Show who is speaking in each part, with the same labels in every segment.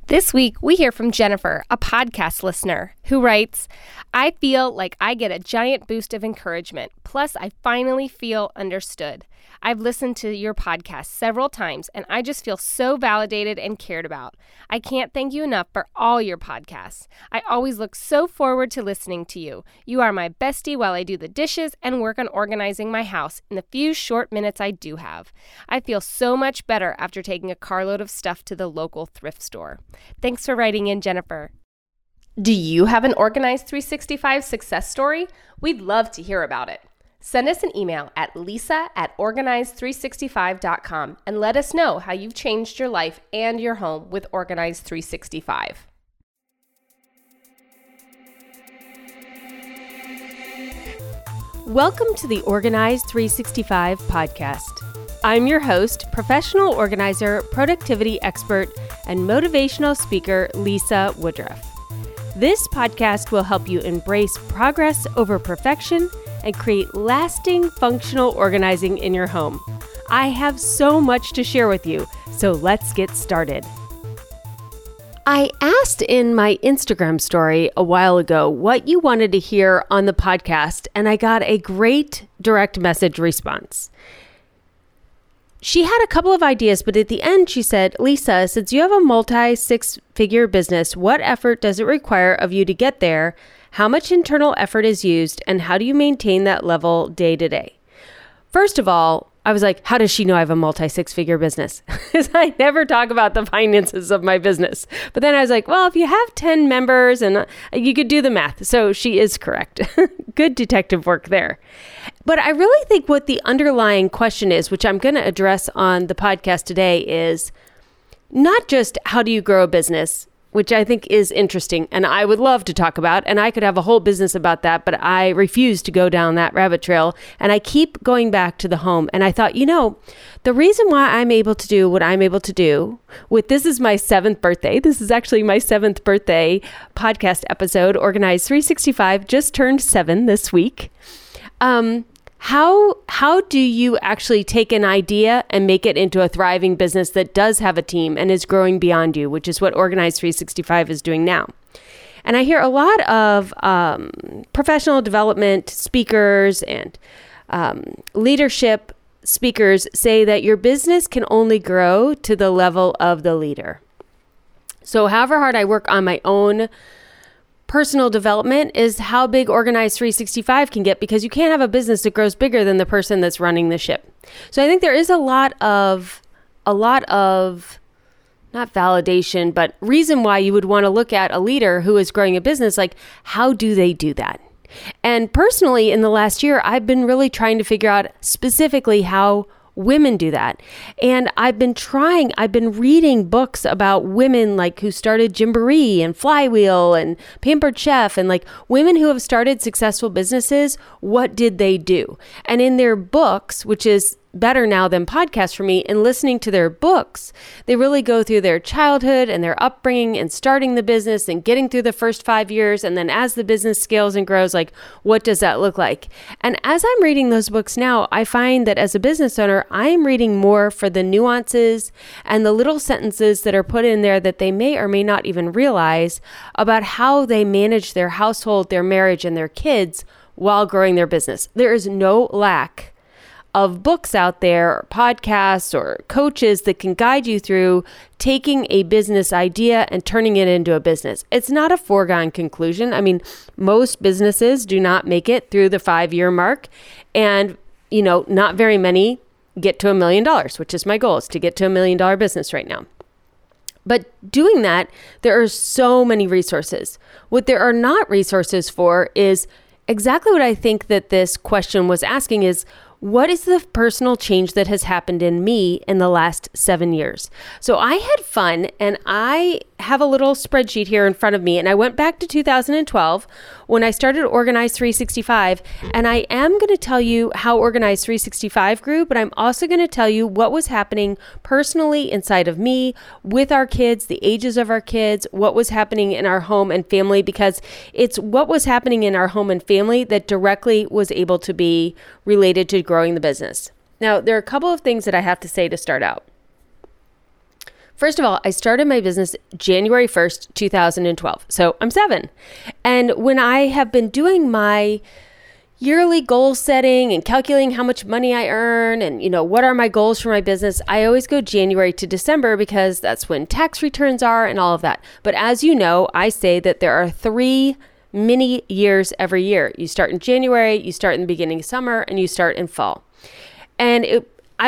Speaker 1: This week, we hear from Jennifer, a podcast listener, who writes, I feel like I get a giant boost of encouragement. Plus, I finally feel understood. I've listened to your podcast several times, and I just feel so validated and cared about. I can't thank you enough for all your podcasts. I always look so forward to listening to you. You are my bestie while I do the dishes and work on organizing my house in the few short minutes I do have. I feel so much better after taking a carload of stuff to the local thrift store. Thanks for writing in, Jennifer. Do you have an Organized 365 success story? We'd love to hear about it. Send us an email at lisa@organized365.com and let us know how you've changed your life and your home with Organized 365. Welcome to the Organized 365 podcast. I'm your host, professional organizer, productivity expert, and motivational speaker, Lisa Woodruff. This podcast will help you embrace progress over perfection and create lasting, functional organizing in your home. I have so much to share with you, so let's get started. I asked in my Instagram story a while ago what you wanted to hear on the podcast, and I got a great direct message response. She had a couple of ideas, but at the end she said, Lisa, since you have a multi-six-figure business, what effort does it require of you to get there? How much internal effort is used, and how do you maintain that level day to day? First of all, I was like, how does she know I have a multi-six-figure business? Because I never talk about the finances of my business. But then I was like, well, if you have 10 members, and you could do the math. So she is correct. Good detective work there. But I really think what the underlying question is, which I'm going to address on the podcast today, is not just how do you grow a business, which I think is interesting and I would love to talk about, and I could have a whole business about that, but I refuse to go down that rabbit trail, and I keep going back to the home. And I thought, the reason why I'm able to do what I'm able to do this is my 7th birthday. This is actually my 7th birthday podcast episode. Organized 365 just turned 7 this week. How do you actually take an idea and make it into a thriving business that does have a team and is growing beyond you, which is what Organized 365 is doing now? And I hear a lot of professional development speakers and leadership speakers say that your business can only grow to the level of the leader. So however hard I work on my own personal development is how big Organized 365 can get, because you can't have a business that grows bigger than the person that's running the ship. So I think there is a lot of not validation, but reason why you would want to look at a leader who is growing a business, like how do they do that? And personally, in the last year, I've been really trying to figure out specifically how women do that. And I've been reading books about women like who started Gymboree and Flywheel and Pampered Chef, and like women who have started successful businesses. What did they do? And in their books, which is better now than podcasts for me, in listening to their books, they really go through their childhood and their upbringing and starting the business and getting through the first 5 years. And then as the business scales and grows, like, what does that look like? And as I'm reading those books now, I find that as a business owner, I'm reading more for the nuances and the little sentences that are put in there that they may or may not even realize about how they manage their household, their marriage, and their kids while growing their business. There is no lack of books out there, or podcasts, or coaches that can guide you through taking a business idea and turning it into a business. It's not a foregone conclusion. I mean, most businesses do not make it through the 5-year mark, and not very many get to $1 million, which is my goal, is to get to $1 million business right now. But doing that, there are so many resources. What there are not resources for is exactly what I think that this question was asking is, what is the personal change that has happened in me in the last 7 years? So I had fun, and I have a little spreadsheet here in front of me, and I went back to 2012 when I started Organized 365, and I am going to tell you how Organized 365 grew, but I'm also going to tell you what was happening personally inside of me, with our kids, the ages of our kids, what was happening in our home and family, because it's what was happening in our home and family that directly was able to be related to growing the business. Now, there are a couple of things that I have to say to start out. First of all, I started my business January 1st, 2012. So I'm 7. And when I have been doing my yearly goal setting and calculating how much money I earn and, what are my goals for my business, I always go January to December because that's when tax returns are and all of that. But as you know, I say that there are 3 mini years every year. You start in January, you start in the beginning of summer, and you start in fall. And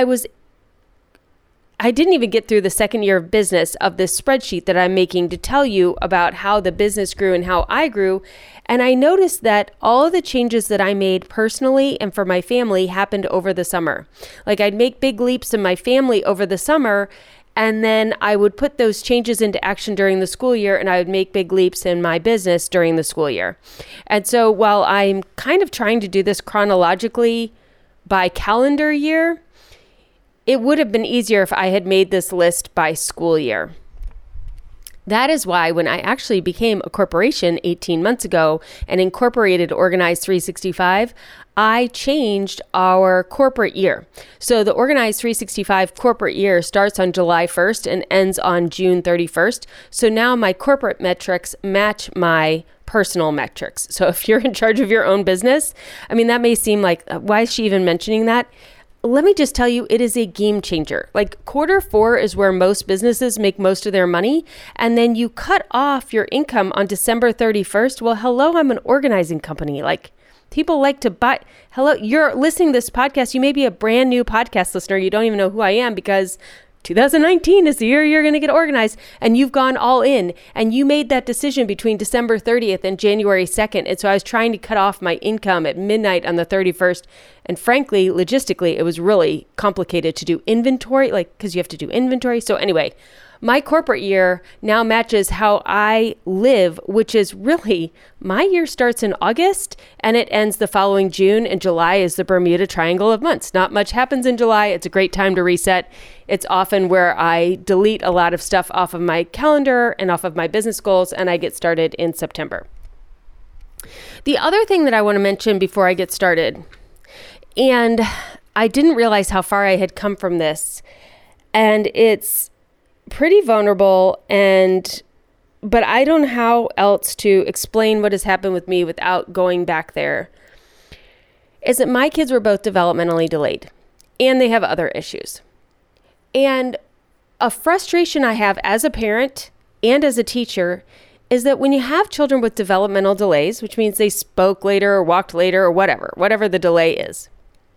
Speaker 1: I didn't even get through the second year of business of this spreadsheet that I'm making to tell you about how the business grew and how I grew. And I noticed that all of the changes that I made personally and for my family happened over the summer. Like I'd make big leaps in my family over the summer, and then I would put those changes into action during the school year, and I would make big leaps in my business during the school year. And so while I'm kind of trying to do this chronologically by calendar year, it would have been easier if I had made this list by school year. That is why when I actually became a corporation 18 months ago and incorporated Organize 365, I changed our corporate year. So the Organize 365 corporate year starts on July 1st and ends on June 31st. So now my corporate metrics match my personal metrics. So if you're in charge of your own business, that may seem like, why is she even mentioning that? Let me just tell you, it is a game changer. Like Q4 is where most businesses make most of their money. And then you cut off your income on December 31st. Well, hello, I'm an organizing company. Like people like to buy. Hello, you're listening to this podcast. You may be a brand new podcast listener. You don't even know who I am because 2019 is the year you're going to get organized, and you've gone all in, and you made that decision between December 30th and January 2nd. And so I was trying to cut off my income at midnight on the 31st. And frankly, logistically, it was really complicated to do inventory, because you have to do inventory. So anyway, my corporate year now matches how I live, which is really, my year starts in August and it ends the following June, and July is the Bermuda Triangle of months. Not much happens in July. It's a great time to reset. It's often where I delete a lot of stuff off of my calendar and off of my business goals, and I get started in September. The other thing that I want to mention before I get started, and I didn't realize how far I had come from this, and it's pretty vulnerable, but I don't know how else to explain what has happened with me without going back there, is that my kids were both developmentally delayed and they have other issues. And a frustration I have as a parent and as a teacher is that when you have children with developmental delays, which means they spoke later or walked later or whatever the delay is,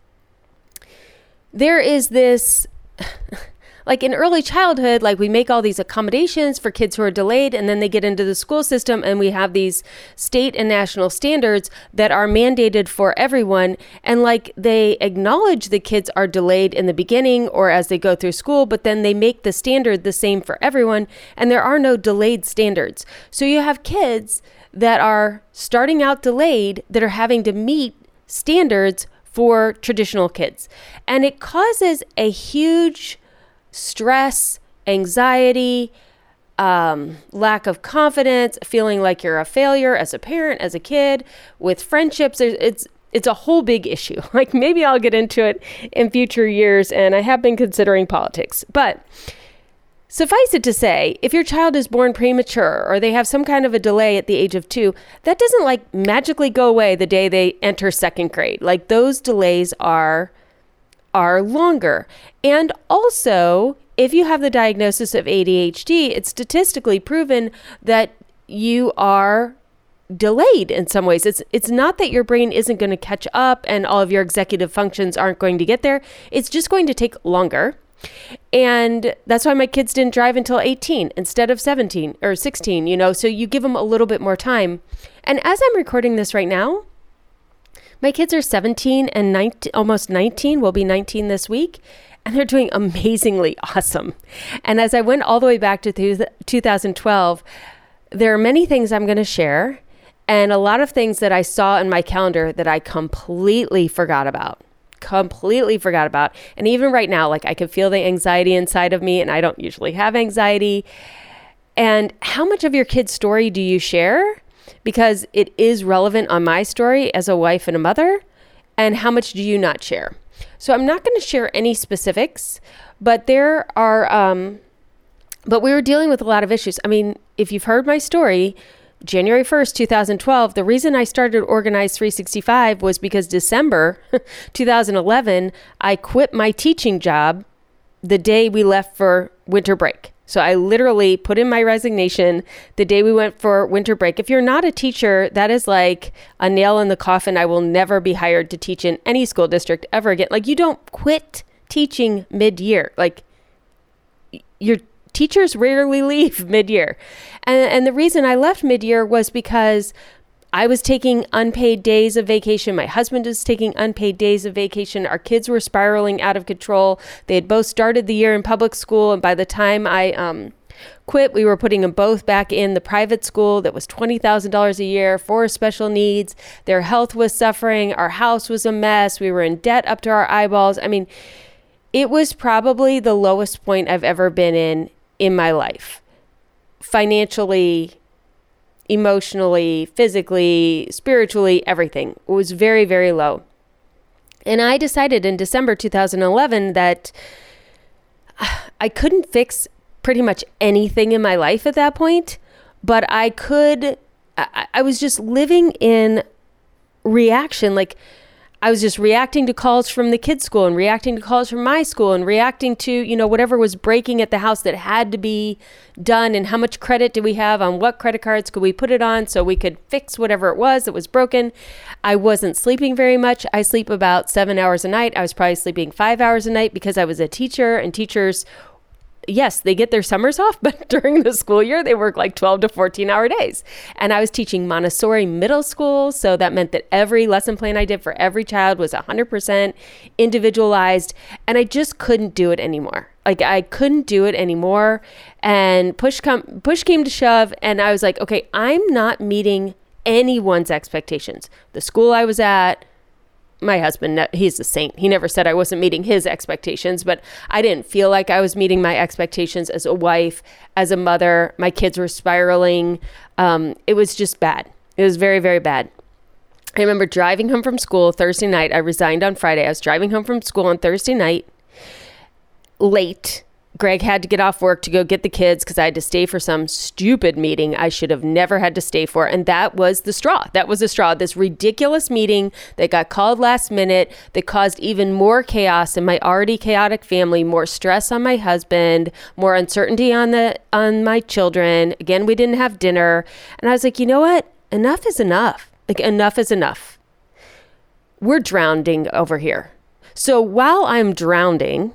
Speaker 1: there is this like in early childhood, we make all these accommodations for kids who are delayed, and then they get into the school system and we have these state and national standards that are mandated for everyone. And they acknowledge the kids are delayed in the beginning or as they go through school, but then they make the standard the same for everyone. And there are no delayed standards. So you have kids that are starting out delayed that are having to meet standards for traditional kids. And it causes a huge stress, anxiety, lack of confidence, feeling like you're a failure as a parent, as a kid, with friendships. It's a whole big issue. Maybe I'll get into it in future years, and I have been considering politics. But suffice it to say, if your child is born premature or they have some kind of a delay at the age of 2, that doesn't magically go away the day they enter second grade. Those delays are longer. And also, if you have the diagnosis of ADHD, it's statistically proven that you are delayed in some ways. It's not that your brain isn't going to catch up and all of your executive functions aren't going to get there. It's just going to take longer. And that's why my kids didn't drive until 18 instead of 17 or 16, so you give them a little bit more time. And as I'm recording this right now, my kids are 17 and 19, almost 19, will be 19 this week, and they're doing amazingly awesome. And as I went all the way back to 2012, there are many things I'm going to share and a lot of things that I saw in my calendar that I completely forgot about. And even right now, I can feel the anxiety inside of me, and I don't usually have anxiety. And how much of your kid's story do you share? Because it is relevant on my story as a wife and a mother. And how much do you not share? So I'm not going to share any specifics, but there are But we were dealing with a lot of issues. I mean, if you've heard my story, January 1st, 2012, the reason I started Organize 365 was because December 2011, I quit my teaching job the day we left for winter break. So I literally put in my resignation the day we went for winter break. If you're not a teacher, that is like a nail in the coffin. I will never be hired to teach in any school district ever again. Like, you don't quit teaching mid-year. Like, your teachers rarely leave mid-year. And the reason I left mid-year was because I was taking unpaid days of vacation. My husband was taking unpaid days of vacation. Our kids were spiraling out of control. They had both started the year in public school. And by the time I quit, we were putting them both back in the private school that was $20,000 a year for special needs. Their health was suffering. Our house was a mess. We were in debt up to our eyeballs. I mean, it was probably the lowest point I've ever been in my life. Financially, emotionally, physically, spiritually, everything. It was very, very low. And I decided in December 2011 that I couldn't fix pretty much anything in my life at that point, but I was just living in reaction. Like, I was just reacting to calls from the kids' school and reacting to calls from my school and reacting to, whatever was breaking at the house that had to be done, and how much credit do we have on what credit cards could we put it on so we could fix whatever it was that was broken. I wasn't sleeping very much. I sleep about 7 hours a night. I was probably sleeping 5 hours a night because I was a teacher, and teachers, yes, they get their summers off, but during the school year, they work like 12 to 14-hour days. And I was teaching Montessori middle school, so that meant that every lesson plan I did for every child was 100% individualized, and I just couldn't do it anymore. Like, I couldn't do it anymore, and push came to shove, and I was like, okay, I'm not meeting anyone's expectations. The school I was at, my husband, he's a saint. He never said I wasn't meeting his expectations, but I didn't feel like I was meeting my expectations as a wife, as a mother. My kids were spiraling. It was just bad. It was very, very bad. I remember driving home from school Thursday night. I resigned on Friday. I was driving home from school on Thursday night, late. Greg had to get off work to go get the kids because I had to stay for some stupid meeting I should have never had to stay for. And that was the straw. That was the straw. This ridiculous meeting that got called last minute that caused even more chaos in my already chaotic family, more stress on my husband, more uncertainty on my children. Again, we didn't have dinner. And I was like, you know what? Enough is enough. Like, enough is enough. We're drowning over here. So while I'm drowning,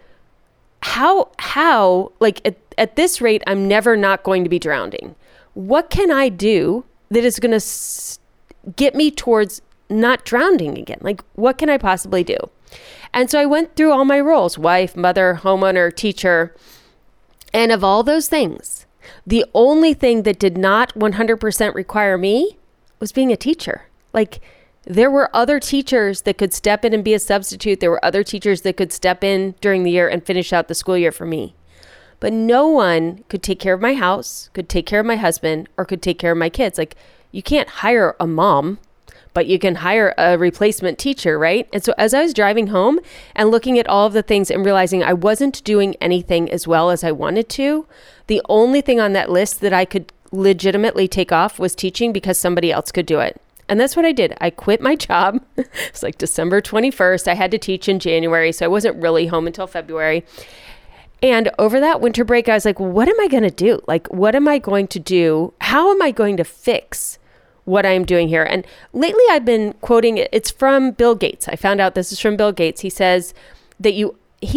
Speaker 1: how, like, at this rate, I'm never not going to be drowning. What can I do that is going to get me towards not drowning again? Like, what can I possibly do? And so I went through all my roles: wife, mother, homeowner, teacher. And of all those things, the only thing that did not 100% require me was being a teacher. Like, there were other teachers that could step in and be a substitute. There were other teachers that could step in during the year and finish out the school year for me. But no one could take care of my house, could take care of my husband, or could take care of my kids. Like, you can't hire a mom, but you can hire a replacement teacher, right? And so as I was driving home and looking at all of the things and realizing I wasn't doing anything as well as I wanted to, the only thing on that list that I could legitimately take off was teaching, because somebody else could do it. And that's what I did. I quit my job. It's like December 21st. I had to teach in January, so I wasn't really home until February. And over that winter break, I was like, what am I going to do? Like, what am I going to do? How am I going to fix what I'm doing here? And lately I've been quoting it. It's from Bill Gates. I found out this is from Bill Gates. He says that you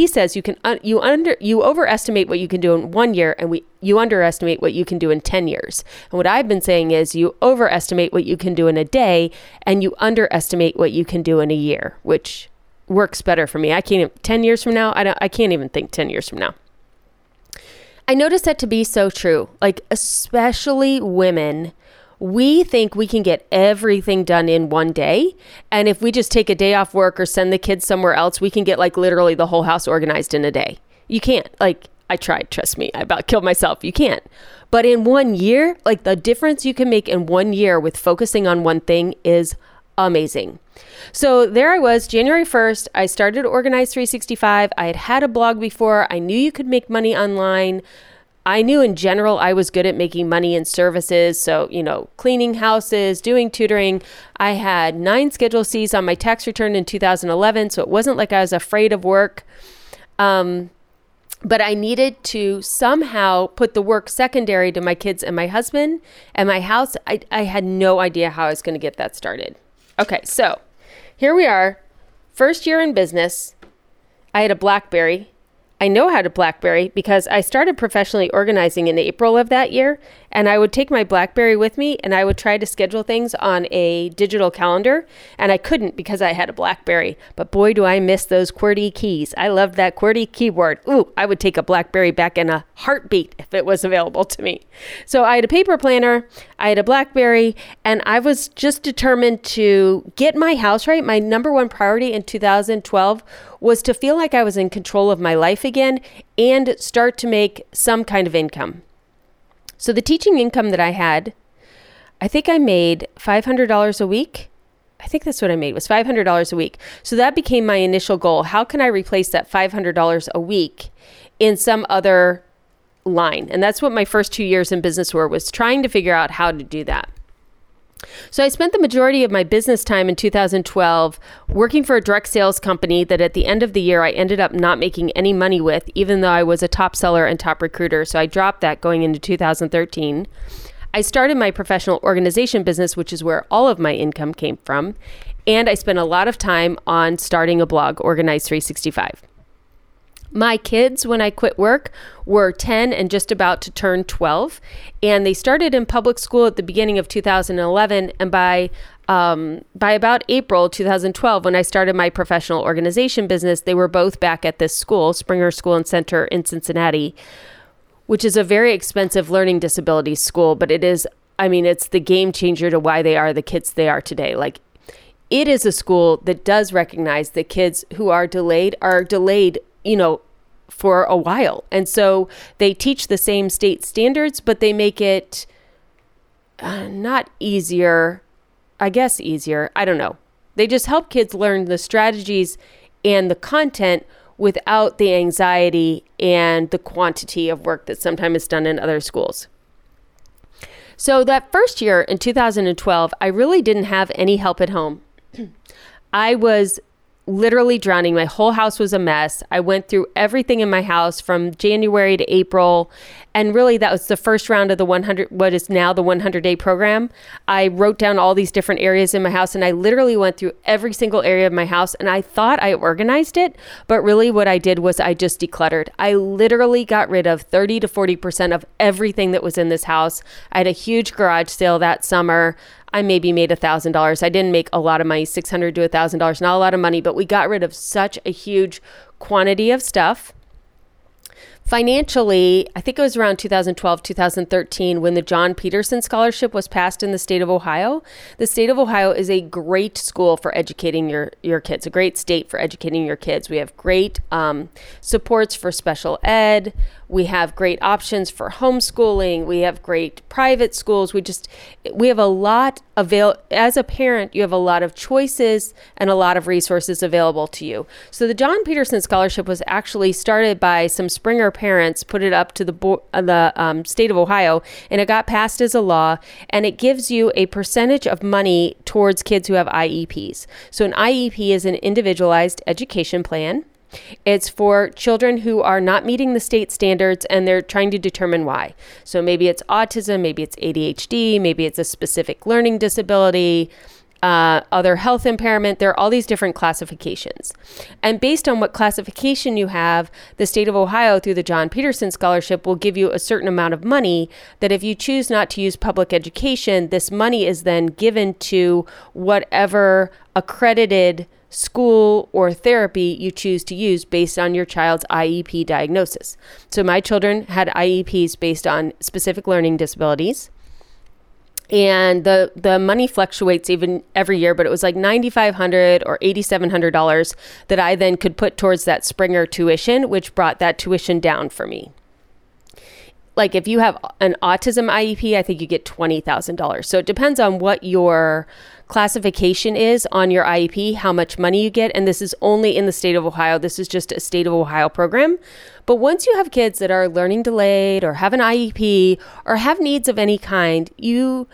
Speaker 1: overestimate what you can do in 1 year, and you underestimate what you can do in 10 years. And what I've been saying is you overestimate what you can do in a day, and you underestimate what you can do in a year, which works better for me. 10 years from now, I can't even think 10 years from now. I noticed that to be so true. Like, especially women, we think we can get everything done in one day. And if we just take a day off work or send the kids somewhere else, we can get like literally the whole house organized in a day. You can't. Like, I tried, trust me, I about killed myself. You can't. But in 1 year, like, the difference you can make in 1 year with focusing on one thing is amazing. So there I was, January 1st, I started Organize 365. I had a blog before. I knew you could make money online. I knew in general I was good at making money in services. So, cleaning houses, doing tutoring. I had 9 Schedule Cs on my tax return in 2011. So it wasn't like I was afraid of work. But I needed to somehow put the work secondary to my kids and my husband and my house. I had no idea how I was going to get that started. Okay, so here we are. First year in business. I had a BlackBerry. I know how to BlackBerry because I started professionally organizing in April of that year, and I would take my BlackBerry with me and I would try to schedule things on a digital calendar, and I couldn't because I had a BlackBerry. But boy, do I miss those QWERTY keys. I loved that QWERTY keyboard. Ooh, I would take a BlackBerry back in a heartbeat if it was available to me. So I had a paper planner, I had a BlackBerry, and I was just determined to get my house right. My number one priority in 2012 was to feel like I was in control of my life again and start to make some kind of income. So the teaching income that I had, I think I made $500 a week. I think that's what I made, was $500 a week. So that became my initial goal. How can I replace that $500 a week in some other line? And that's what my first 2 years in business were, was trying to figure out how to do that. So I spent the majority of my business time in 2012 working for a direct sales company that at the end of the year, I ended up not making any money with, even though I was a top seller and top recruiter. So I dropped that going into 2013. I started my professional organization business, which is where all of my income came from. And I spent a lot of time on starting a blog, Organize 365. My kids, when I quit work, were 10 and just about to turn 12, and they started in public school at the beginning of 2011. And by about April 2012, when I started my professional organization business, they were both back at this school, Springer School and Center in Cincinnati, which is a very expensive learning disability school, but it's the game changer to why they are the kids they are today. Like, it is a school that does recognize that kids who are delayed, for a while. And so they teach the same state standards, but they make it not easier, I guess easier. I don't know. They just help kids learn the strategies and the content without the anxiety and the quantity of work that sometimes is done in other schools. So that first year in 2012, I really didn't have any help at home. I was literally drowning. My whole house was a mess. I went through everything in my house from January to April. And really that was the first round of the 100-day program. I wrote down all these different areas in my house, and I literally went through every single area of my house, and I thought I organized it, but really what I did was I just decluttered. I literally got rid of 30 to 40% of everything that was in this house. I had a huge garage sale that summer. I maybe made $1,000. I didn't make a lot of money, $600 to $1,000, not a lot of money, but we got rid of such a huge quantity of stuff. Financially, I think it was around 2012, 2013 when the John Peterson Scholarship was passed in the state of Ohio. The state of Ohio is a great school for educating your kids, a great state for educating your kids. We have great supports for special ed. We have great options for homeschooling. We have great private schools. We have a lot as a parent, you have a lot of choices and a lot of resources available to you. So the John Peterson Scholarship was actually started by some Springer parents, put it up to the state of Ohio, and it got passed as a law, and it gives you a percentage of money towards kids who have IEPs. So an IEP is an individualized education plan. It's for children who are not meeting the state standards and they're trying to determine why. So maybe it's autism, maybe it's ADHD, maybe it's a specific learning disability, other health impairment. There are all these different classifications. And based on what classification you have, the state of Ohio through the John Peterson Scholarship will give you a certain amount of money that if you choose not to use public education, this money is then given to whatever accredited school or therapy you choose to use based on your child's IEP diagnosis. So my children had IEPs based on specific learning disabilities. And the money fluctuates even every year, but it was like $9,500 or $8,700 that I then could put towards that Springer tuition, which brought that tuition down for me. like if you have an autism IEP, I think you get $20,000. So it depends on what your classification is on your IEP, how much money you get. And this is only in the state of Ohio. This is just a state of Ohio program. But once you have kids that are learning delayed or have an IEP or have needs of any kind, you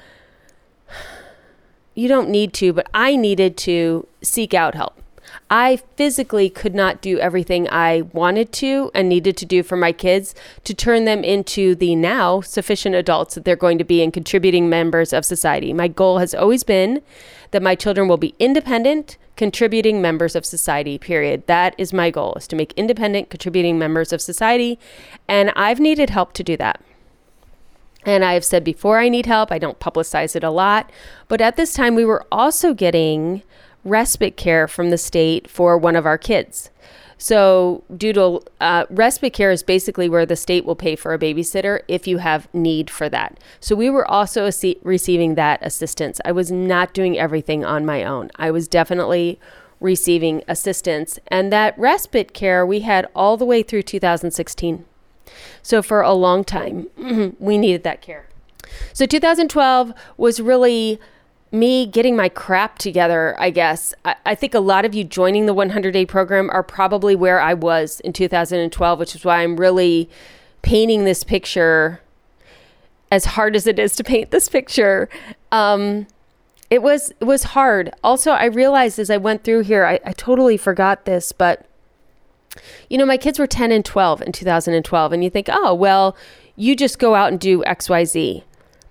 Speaker 1: don't need to, but I needed to seek out help. I physically could not do everything I wanted to and needed to do for my kids to turn them into the now sufficient adults that they're going to be and contributing members of society. My goal has always been that my children will be independent, contributing members of society, period. That is my goal, is to make independent, contributing members of society. And I've needed help to do that. And I've said before, I need help. I don't publicize it a lot. But at this time, we were also getting respite care from the state for one of our kids. So due to respite care is basically where the state will pay for a babysitter if you have need for that. So we were also receiving that assistance. I was not doing everything on my own. I was definitely receiving assistance. And that respite care we had all the way through 2016. So for a long time, we needed that care. So 2012 was really me getting my crap together, I guess. I think a lot of you joining the 100-day program are probably where I was in 2012, which is why I'm really painting this picture as hard as it is to paint this picture. It was hard. Also, I realized as I went through here, I totally forgot this, but my kids were 10 and 12 in 2012, and you think, oh, well, you just go out and do XYZ.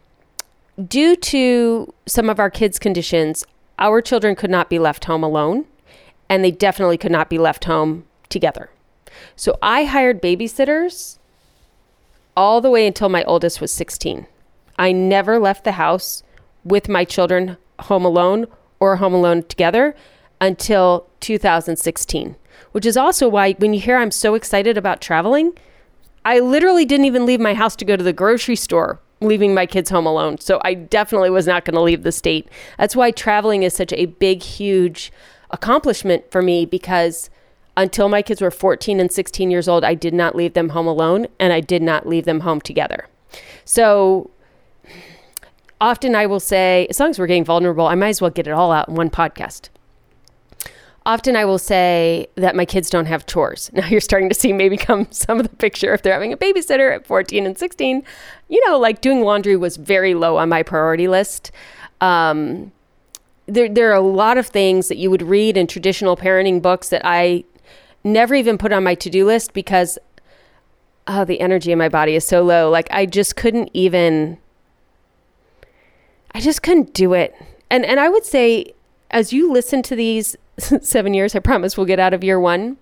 Speaker 1: Due to some of our kids' conditions, our children could not be left home alone, and they definitely could not be left home together. So I hired babysitters all the way until my oldest was 16. I never left the house with my children home alone or home alone together until 2016, which is also why when you hear I'm so excited about traveling, I literally didn't even leave my house to go to the grocery store, leaving my kids home alone. So I definitely was not going to leave the state. That's why traveling is such a big, huge accomplishment for me, because until my kids were 14 and 16 years old, I did not leave them home alone, and I did not leave them home together. So often I will say, as long as we're getting vulnerable, I might as well get it all out in one podcast. Often I will say that my kids don't have chores. Now you're starting to see maybe come some of the picture if they're having a babysitter at 14 and 16. Like doing laundry was very low on my priority list. There are a lot of things that you would read in traditional parenting books that I never even put on my to-do list because the energy in my body is so low. Like I just couldn't do it. And I would say, as you listen to these 7 years, I promise we'll get out of year one,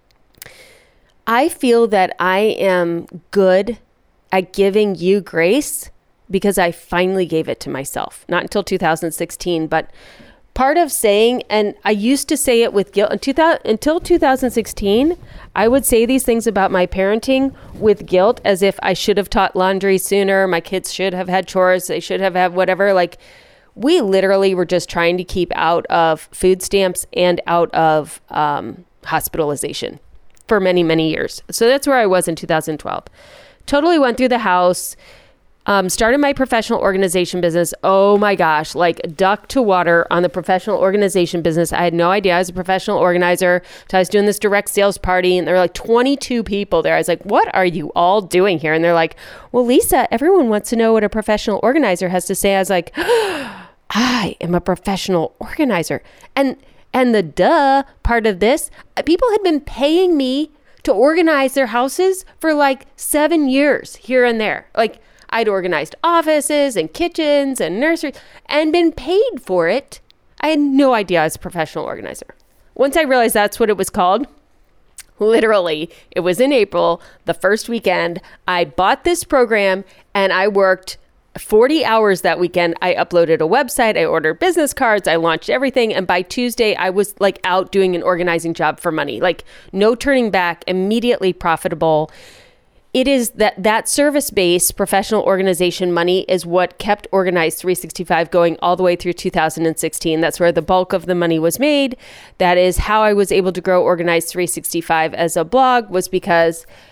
Speaker 1: I feel that I am good at giving you grace because I finally gave it to myself. Not until 2016, but part of saying, and I used to say it with guilt, until 2016, I would say these things about my parenting with guilt as if I should have taught laundry sooner, my kids should have had chores, they should have had whatever, like we literally were just trying to keep out of food stamps and out of hospitalization for many, many years. So that's where I was in 2012. Totally went through the house, started my professional organization business. Oh my gosh, like duck to water on the professional organization business. I had no idea I was a professional organizer. So I was doing this direct sales party and there were like 22 people there. I was like, what are you all doing here? And they're like, well, Lisa, everyone wants to know what a professional organizer has to say. I was like, I am a professional organizer. And the duh part of this, people had been paying me to organize their houses for like 7 years here and there. Like I'd organized offices and kitchens and nurseries and been paid for it. I had no idea I was a professional organizer. Once I realized that's what it was called, literally, it was in April, the first weekend, I bought this program and I worked 40 hours that weekend. I uploaded a website, I ordered business cards, I launched everything. And by Tuesday, I was like out doing an organizing job for money, like no turning back, immediately profitable. It is that service-based professional organization money is what kept Organized 365 going all the way through 2016. That's where the bulk of the money was made. That is how I was able to grow Organized 365 as a blog, was because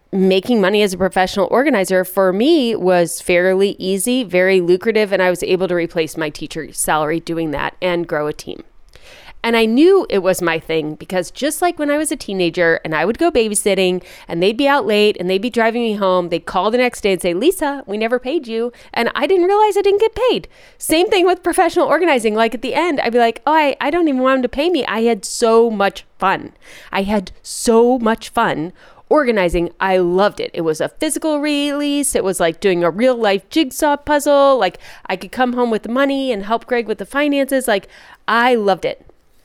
Speaker 1: making money as a professional organizer for me was fairly easy, very lucrative, and I was able to replace my teacher salary doing that and grow a team. And I knew it was my thing because just like when I was a teenager and I would go babysitting and they'd be out late and they'd be driving me home, they'd call the next day and say, Lisa, we never paid you. And I didn't realize I didn't get paid. Same thing with professional organizing. Like at the end, I'd be like, oh, I don't even want them to pay me. I had so much fun. Organizing, I loved it. It was a physical release. It was like doing a real life jigsaw puzzle. Like I could come home with the money and help Greg with the finances. Like I loved it.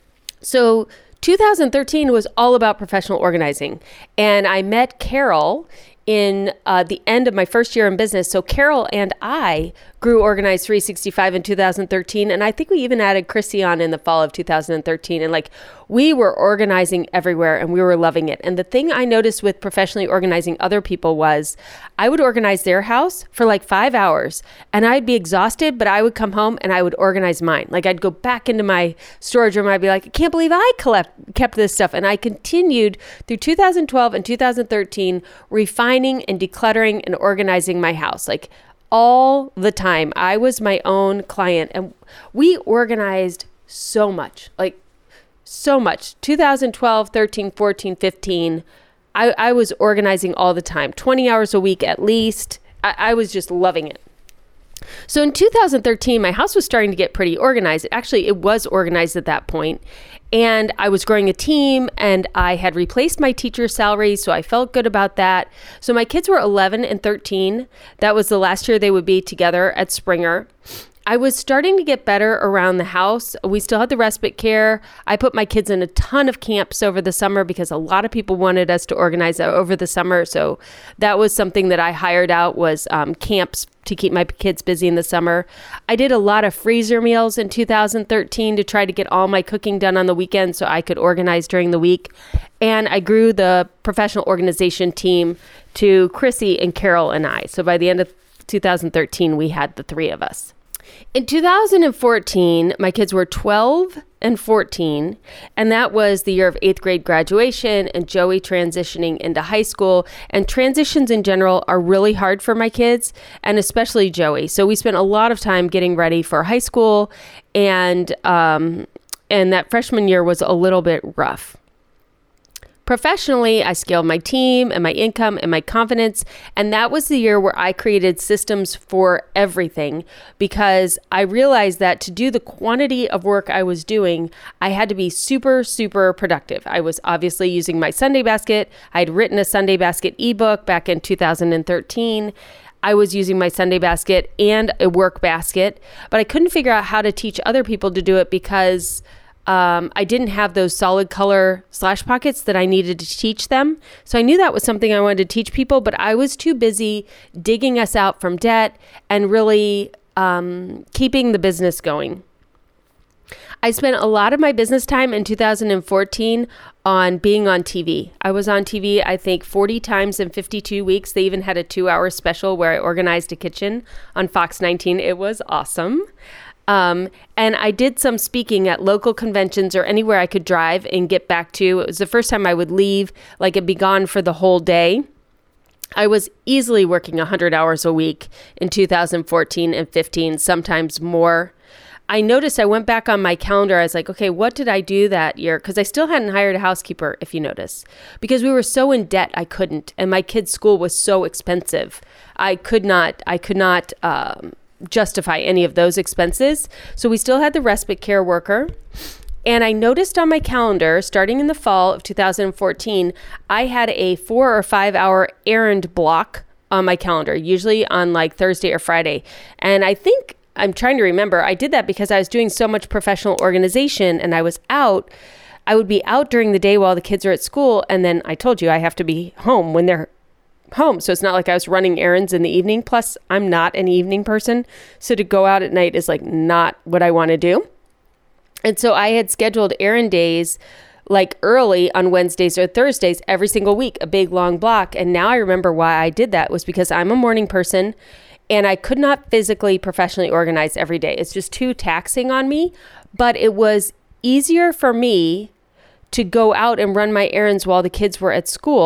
Speaker 1: So 2013 was all about professional organizing. And I met Carol in the end of my first year in business. So Carol and I grew Organized 365 in 2013. And I think we even added Chrissy on in the fall of 2013. And like we were organizing everywhere and we were loving it. And the thing I noticed with professionally organizing other people was I would organize their house for like 5 hours and I'd be exhausted, but I would come home and I would organize mine. Like I'd go back into my storage room. I'd be like, I can't believe I kept this stuff. And I continued through 2012 and 2013, refining and decluttering and organizing my house. Like all the time. I was my own client and we organized so much, like so much. 2012, 13, 14, 15, I was organizing all the time, 20 hours a week at least. I was just loving it. So in 2013, my house was starting to get pretty organized. Actually, it was organized at that point. And I was growing a team and I had replaced my teacher's salary. So I felt good about that. So my kids were 11 and 13. That was the last year they would be together at Springer. I was starting to get better around the house. We still had the respite care. I put my kids in a ton of camps over the summer because a lot of people wanted us to organize over the summer. So that was something that I hired out was camps to keep my kids busy in the summer. I did a lot of freezer meals in 2013 to try to get all my cooking done on the weekend so I could organize during the week. And I grew the professional organization team to Chrissy and Carol and I. So by the end of 2013, we had the three of us. In 2014, my kids were 12 and 14, and that was the year of 8th grade graduation and Joey transitioning into high school. And transitions in general are really hard for my kids, and especially Joey. So we spent a lot of time getting ready for high school, and that freshman year was a little bit rough. Professionally, I scaled my team and my income and my confidence. And that was the year where I created systems for everything because I realized that to do the quantity of work I was doing, I had to be super, super productive. I was obviously using my Sunday Basket. I had written a Sunday Basket ebook back in 2013. I was using my Sunday Basket and a work basket, but I couldn't figure out how to teach other people to do it because I didn't have those solid color slash pockets that I needed to teach them. So I knew that was something I wanted to teach people, but I was too busy digging us out from debt and really keeping the business going. I spent a lot of my business time in 2014 on being on TV. I was on TV, I think 40 times in 52 weeks. They even had a 2-hour special where I organized a kitchen on Fox 19. It was awesome. And I did some speaking at local conventions or anywhere I could drive and get back to. It was the first time I would leave, like it'd be gone for the whole day. I was easily working 100 hours a week in 2014 and 15, sometimes more. I noticed I went back on my calendar. I was like, okay, what did I do that year? Because I still hadn't hired a housekeeper, if you notice, because we were so in debt, I couldn't. And my kids' school was so expensive. I could not justify any of those expenses. So we still had the respite care worker. And I noticed on my calendar, starting in the fall of 2014, I had a 4 or 5 hour errand block on my calendar, usually on like Thursday or Friday. And I think I'm trying to remember, I did that because I was doing so much professional organization and I was out. I would be out during the day while the kids are at school. And then I told you I have to be home when they're home. So it's not like I was running errands in the evening. Plus, I'm not an evening person. So to go out at night is like not what I want to do. And so I had scheduled errand days like early on Wednesdays or Thursdays every single week, a big long block. And now I remember why I did that was because I'm a morning person and I could not physically professionally organize every day. It's just too taxing on me. But it was easier for me to go out and run my errands while the kids were at school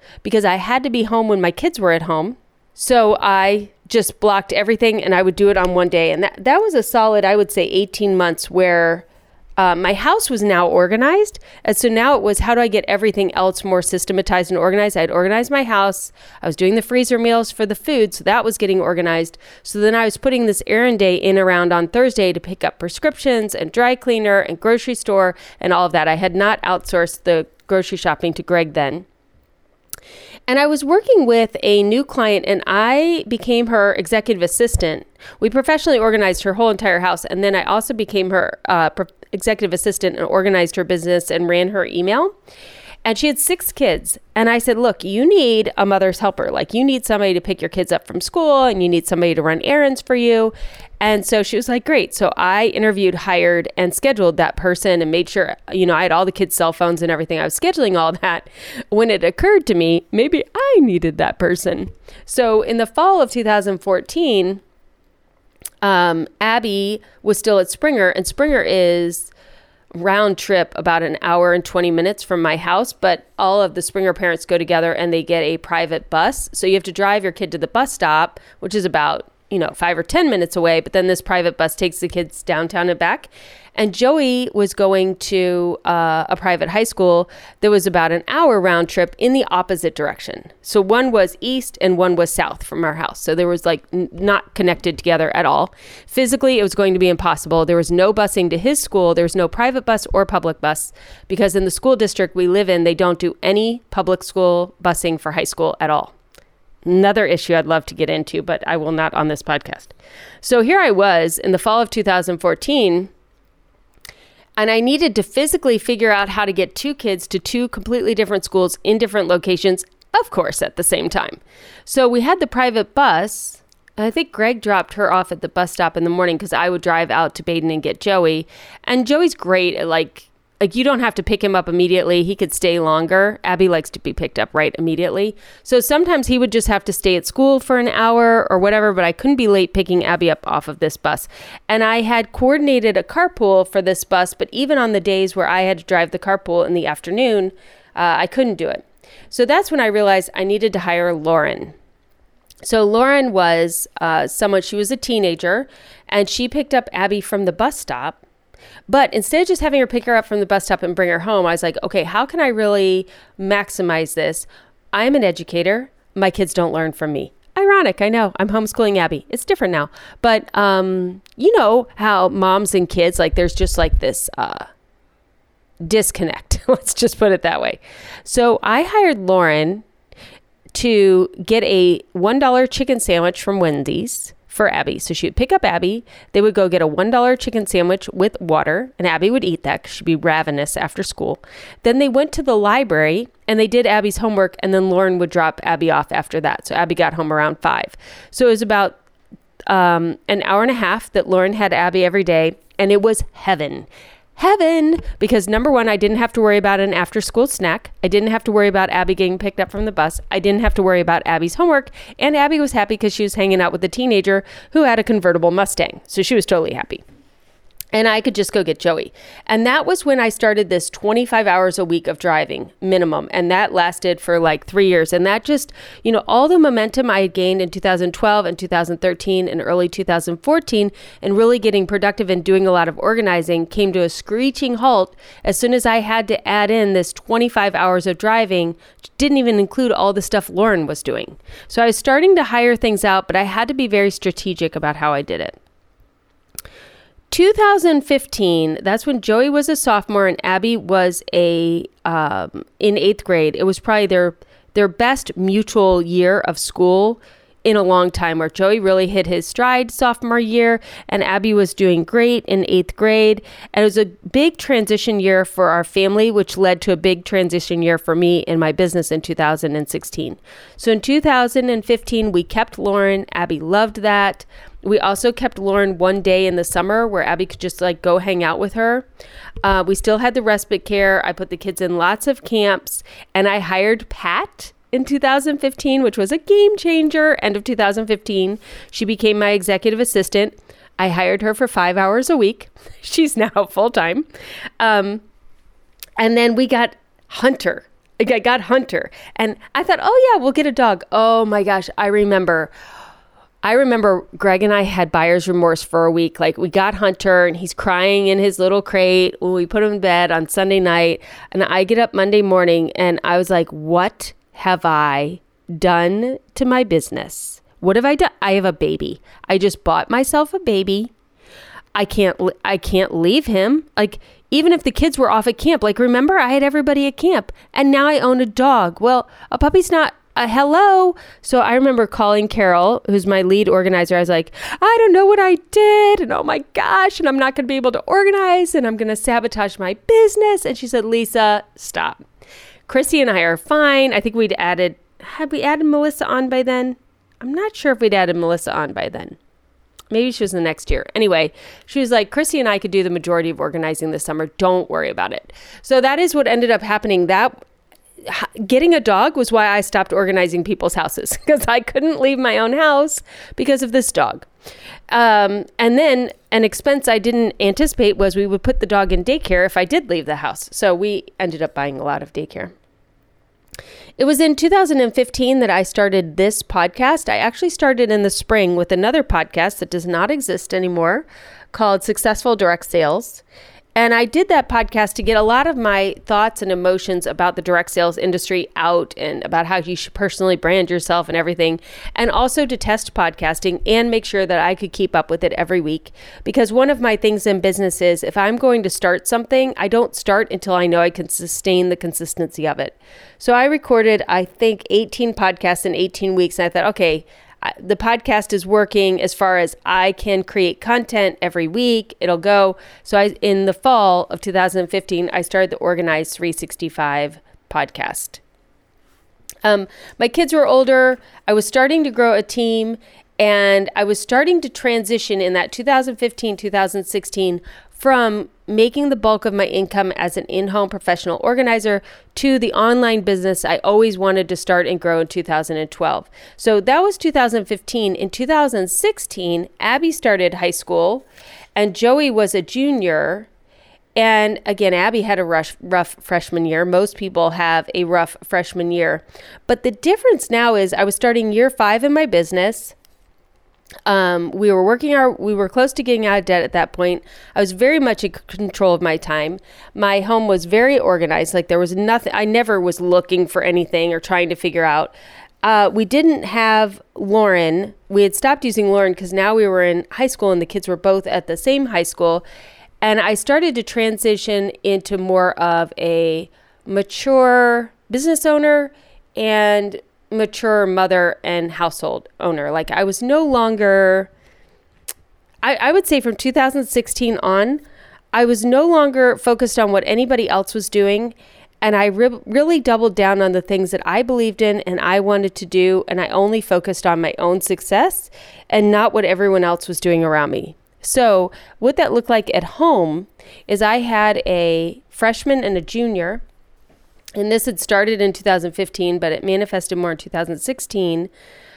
Speaker 1: because I had to be home when my kids were at home. So I just blocked everything and I would do it on one day. And that was a solid, I would say, 18 months where my house was now organized. And so now it was, how do I get everything else more systematized and organized? I had organized my house. I was doing the freezer meals for the food. So that was getting organized. So then I was putting this errand day in around on Thursday to pick up prescriptions and dry cleaner and grocery store and all of that. I had not outsourced the grocery shopping to Greg then. And I was working with a new client and I became her executive assistant. We professionally organized her whole entire house. And then I also became her executive assistant and organized her business and ran her email. And she had 6 kids. And I said, look, you need a mother's helper. Like, you need somebody to pick your kids up from school and you need somebody to run errands for you. And so she was like, great. So I interviewed, hired, and scheduled that person and made sure, I had all the kids' cell phones and everything. I was scheduling all that when it occurred to me, maybe I needed that person. So in the fall of 2014, Abby was still at Springer, and Springer is round trip about an hour and 20 minutes from my house, but all of the Springer parents go together and they get a private bus. So you have to drive your kid to the bus stop, which is about 5 or 10 minutes away, but then this private bus takes the kids downtown and back. And Joey was going to a private high school that was about an hour round trip in the opposite direction. So one was east and one was south from our house. So there was not connected together at all. Physically, it was going to be impossible. There was no busing to his school. There was no private bus or public bus because in the school district we live in, they don't do any public school busing for high school at all. Another issue I'd love to get into, but I will not on this podcast. So here I was in the fall of 2014, and I needed to physically figure out how to get 2 kids to 2 completely different schools in different locations, of course, at the same time. So we had the private bus. I think Greg dropped her off at the bus stop in the morning because I would drive out to Baden and get Joey. And Joey's great at like you don't have to pick him up immediately. He could stay longer. Abby likes to be picked up right immediately. So sometimes he would just have to stay at school for an hour or whatever, but I couldn't be late picking Abby up off of this bus. And I had coordinated a carpool for this bus, but even on the days where I had to drive the carpool in the afternoon, I couldn't do it. So that's when I realized I needed to hire Lauren. So Lauren was she was a teenager, and she picked up Abby from the bus stop. But instead of just having her pick her up from the bus stop and bring her home, I was like, okay, how can I really maximize this? I'm an educator. My kids don't learn from me. Ironic, I know. I'm homeschooling Abby. It's different now. But you know how moms and kids, there's just this disconnect. Let's just put it that way. So I hired Lauren to get a $1 chicken sandwich from Wendy's for Abby. So she would pick up Abby. They would go get a $1 chicken sandwich with water, and Abby would eat that because she'd be ravenous after school. Then they went to the library and they did Abby's homework, and then Lauren would drop Abby off after that. So Abby got home around 5. So it was about an hour and a half that Lauren had Abby every day, and it was heaven. Because number one, I didn't have to worry about an after school snack. I didn't have to worry about Abby getting picked up from the bus. I didn't have to worry about Abby's homework. And Abby was happy because she was hanging out with a teenager who had a convertible Mustang. So she was totally happy. And I could just go get Joey. And that was when I started this 25 hours a week of driving minimum. And that lasted for 3 years. And that just, all the momentum I had gained in 2012 and 2013 and early 2014 and really getting productive and doing a lot of organizing came to a screeching halt as soon as I had to add in this 25 hours of driving, which didn't even include all the stuff Lauren was doing. So I was starting to hire things out, but I had to be very strategic about how I did it. 2015, that's when Joey was a sophomore and Abby was in 8th grade. It was probably their best mutual year of school in a long time, where Joey really hit his stride sophomore year and Abby was doing great in 8th grade. And it was a big transition year for our family, which led to a big transition year for me in my business in 2016. So in 2015, we kept Lauren. Abby loved that. We also kept Lauren one day in the summer where Abby could just go hang out with her. We still had the respite care. I put the kids in lots of camps, and I hired Pat in 2015, which was a game changer. End of 2015, she became my executive assistant. I hired her for 5 hours a week. She's now full time. And then we got Hunter. Like I got Hunter and I thought, oh yeah, we'll get a dog. Oh my gosh. I remember Greg and I had buyer's remorse for a week. Like we got Hunter and he's crying in his little crate when we put him in bed on Sunday night. And I get up Monday morning and I was like, what have I done to my business? What have I done? I have a baby. I just bought myself a baby. I can't leave him. Like even if the kids were off at camp, like remember I had everybody at camp and now I own a dog. Well, a puppy's not a hello. So I remember calling Carol, who's my lead organizer. I was like, I don't know what I did. And oh my gosh, and I'm not going to be able to organize and I'm going to sabotage my business. And she said, Lisa, stop. Chrissy and I are fine. I think had we added Melissa on by then? I'm not sure if we'd added Melissa on by then. Maybe she was the next year. Anyway, she was like, Chrissy and I could do the majority of organizing this summer. Don't worry about it. So that is what ended up happening. That getting a dog was why I stopped organizing people's houses because I couldn't leave my own house because of this dog. And then an expense I didn't anticipate was we would put the dog in daycare if I did leave the house. So we ended up buying a lot of daycare. It was in 2015 that I started this podcast. I actually started in the spring with another podcast that does not exist anymore called Successful Direct Sales. And I did that podcast to get a lot of my thoughts and emotions about the direct sales industry out and about how you should personally brand yourself and everything. And also to test podcasting and make sure that I could keep up with it every week. Because one of my things in business is if I'm going to start something, I don't start until I know I can sustain the consistency of it. So I recorded, I think, 18 podcasts in 18 weeks. And I thought, okay, the podcast is working as far as I can create content every week. It'll go. So in the fall of 2015, I started the Organize 365 podcast. My kids were older. I was starting to grow a team and I was starting to transition in that 2015, 2016 from making the bulk of my income as an in-home professional organizer to the online business I always wanted to start and grow in 2012. So that was 2015. In 2016, Abby started high school and Joey was a junior. And again, Abby had a rough freshman year. Most people have a rough freshman year. But the difference now is I was starting year 5 in my business. We were close to getting out of debt at that point. I was very much in control of my time. My home was very organized. Like there was nothing, I never was looking for anything or trying to figure out. We didn't have Lauren. We had stopped using Lauren because now we were in high school and the kids were both at the same high school. And I started to transition into more of a mature business owner and mature mother and household owner. Like I was no longer, I would say from 2016 on, I was no longer focused on what anybody else was doing. And I really doubled down on the things that I believed in and I wanted to do. And I only focused on my own success and not what everyone else was doing around me. So what that looked like at home is I had a freshman and a junior. And this had started in 2015, but it manifested more in 2016.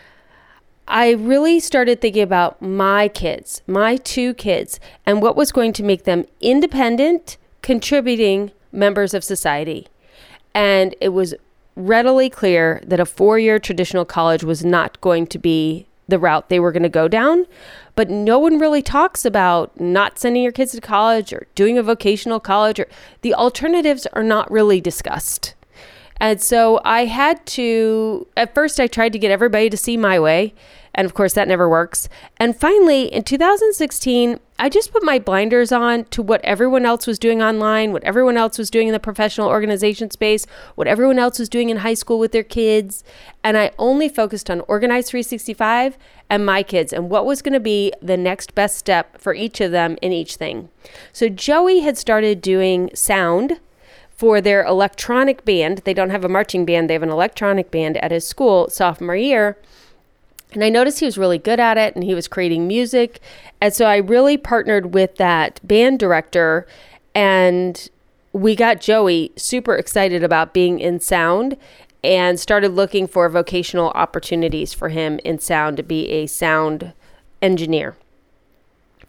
Speaker 1: I really started thinking about my kids, my 2 kids, and what was going to make them independent, contributing members of society. And it was readily clear that a 4-year traditional college was not going to be the route they were going to go down. But no one really talks about not sending your kids to college or doing a vocational college, or the alternatives are not really discussed. And so I had to, at first I tried to get everybody to see my way. And of course that never works. And finally in 2016, I just put my blinders on to what everyone else was doing online, what everyone else was doing in the professional organization space, what everyone else was doing in high school with their kids. And I only focused on Organize 365 and my kids and what was going to be the next best step for each of them in each thing. So Joey had started doing sound for their electronic band. They don't have a marching band. They have an electronic band at his school sophomore year. And I noticed he was really good at it and he was creating music. And so I really partnered with that band director and we got Joey super excited about being in sound and started looking for vocational opportunities for him in sound to be a sound engineer.